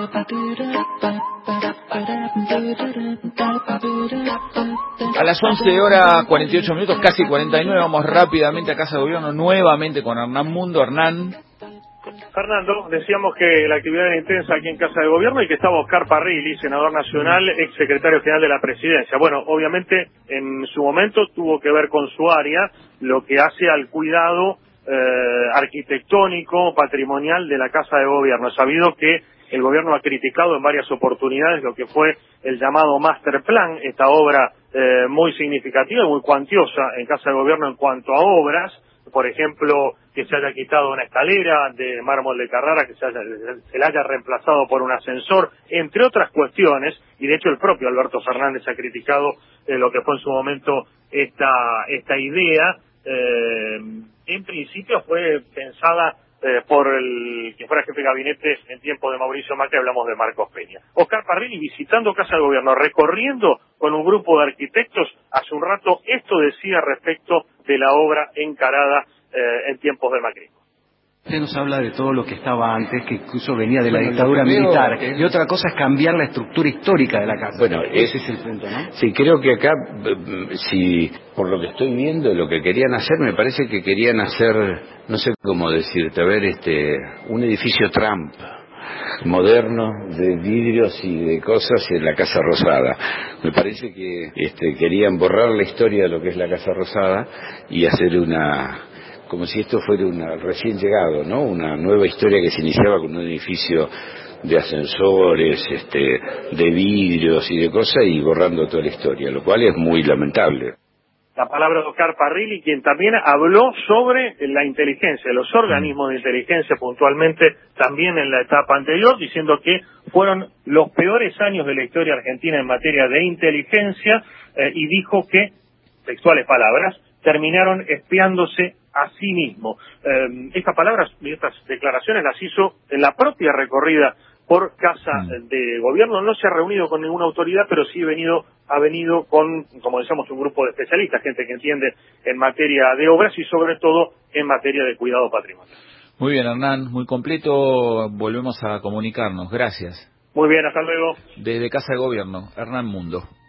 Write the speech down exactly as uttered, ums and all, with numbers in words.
A las once horas cuarenta y ocho minutos, casi cuarenta y nueve, vamos rápidamente a Casa de Gobierno, nuevamente con Hernán Mundo. Hernán. Fernando, decíamos que la actividad era intensa aquí en Casa de Gobierno y que estaba Oscar Parrilli, senador nacional, ex secretario general de la Presidencia. Bueno, obviamente en su momento tuvo que ver con su área, lo que hace al cuidado eh, arquitectónico, patrimonial de la Casa de Gobierno. He sabido que el gobierno ha criticado en varias oportunidades lo que fue el llamado Master Plan, esta obra eh, muy significativa y muy cuantiosa en Casa de Gobierno en cuanto a obras. Por ejemplo, que se haya quitado una escalera de mármol de Carrara, que se, haya, se la haya reemplazado por un ascensor, entre otras cuestiones, y de hecho el propio Alberto Fernández ha criticado eh, lo que fue en su momento esta, esta idea. Eh, en principio fue pensada eh, por el que fuera jefe de gabinete en tiempo de Mauricio Macri, hablamos de Marcos Peña. Oscar Parrilli visitando Casa de Gobierno, recorriendo con un grupo de arquitectos, hace un rato esto decía respecto de la obra encarada eh, en tiempos de Macri. Usted nos habla de todo lo que estaba antes, que incluso venía de la bueno, dictadura militar, veo, y otra cosa es cambiar la estructura histórica de la casa. Bueno, ese es, es el punto, ¿no? Sí, creo que acá, si por lo que estoy viendo, lo que querían hacer, me parece que querían hacer, no sé cómo decirte, a ver, este, un edificio Trump, moderno, de vidrios y de cosas en la Casa Rosada. Me parece que este, querían borrar la historia de lo que es la Casa Rosada y hacer una... como si esto fuera una recién llegado, ¿no? Una nueva historia que se iniciaba con un edificio de ascensores, este, de vidrios y de cosas, y borrando toda la historia, lo cual es muy lamentable. La palabra de Oscar Parrilli, quien también habló sobre la inteligencia, los organismos de inteligencia puntualmente también en la etapa anterior, diciendo que fueron los peores años de la historia argentina en materia de inteligencia, eh, y dijo que, textuales palabras, terminaron espiándose a sí mismo. Eh, estas palabras y estas declaraciones las hizo en la propia recorrida por Casa de Gobierno. No se ha reunido con ninguna autoridad, pero sí ha venido, ha venido con, como decíamos, un grupo de especialistas, gente que entiende en materia de obras y sobre todo en materia de cuidado patrimonial. Muy bien, Hernán, muy completo. Volvemos a comunicarnos. Gracias. Muy bien, hasta luego. Desde Casa de Gobierno, Hernán Mundo.